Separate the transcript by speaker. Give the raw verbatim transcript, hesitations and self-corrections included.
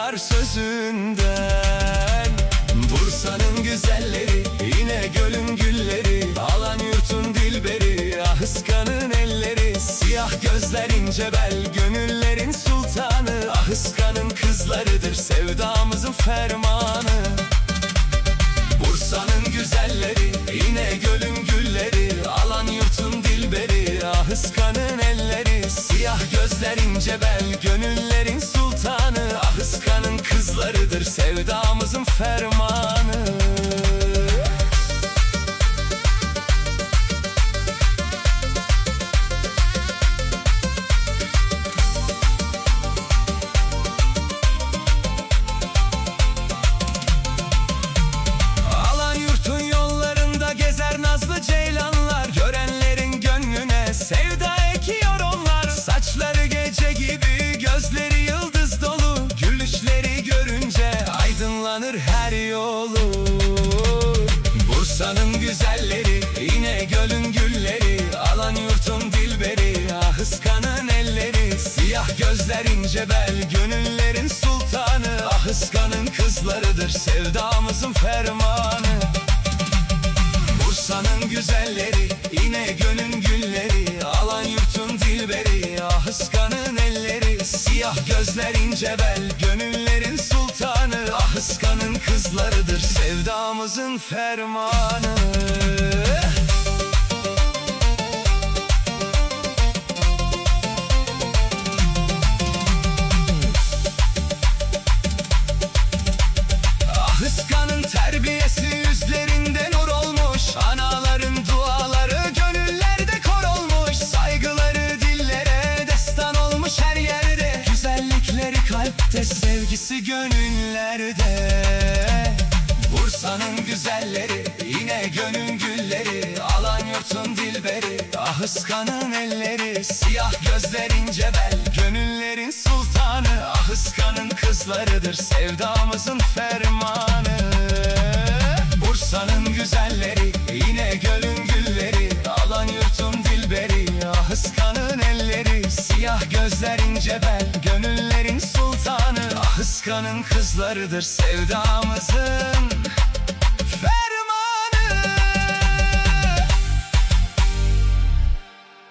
Speaker 1: anlar sözünden. Bursa'nın güzelleri, İnegöl'ün gülleri, alan yurtun dilberi, ah ıskanın elleri. Siyah gözler ince bel, gönüllerin sultanı, ah ıskanın kızlarıdır sevdamızın fermanı. Bursa'nın güzelleri, İnegöl'ün gülleri, alan yurtun dilberi, ah ıskanın elleri. Siyah gözler ince bel, gönüllerin sultanı, ah ıskanın kızlarıdır sevdamızın fermanı. Nazlı ceylanlar, görenlerin gönlüne sevda ekiyor onlar. Saçları gece gibi, gözleri yıldız dolu, gülüşleri görünce aydınlanır her yolu. Bursa'nın güzelleri, İnegöl'ün gülleri, alan yurtun dilberi, ah ıskanın elleri. Siyah gözler ince bel, gönüllerin sultanı, ah ıskanın kızlarıdır sevdamızın fermanı. Bursa'nın güzelleri, İnegöl'ün gülleri, alan yurtun dilberi, ah ıskanın elleri. Siyah gözler ince bel, gönüllerin sultanı, ah ıskanın kızlarıdır sevdamızın fermanı. Ah ıskanın terbiyesi yüzlerinde nur olmuş, anaların duaları gönüllerde kor olmuş. Saygıları dillere destan olmuş her yerde, güzellikleri kalpte, sevgisi gönüllerde. Bursa'nın güzelleri, İnegöl'ün gülleri, alan yurtun dilberi, ah ıskanın elleri. Siyah gözler ince bel, gönüllerin sultanı, ah ıskanın kızlarıdır sevdamızın fermanı. Bursa'nın güzelleri, İnegöl'ün gülleri, alan yurtun dilberi, ah ıskanın elleri. Siyah gözler ince bel, gönüllerin sultanı, ah ıskanın kızlarıdır sevdamızın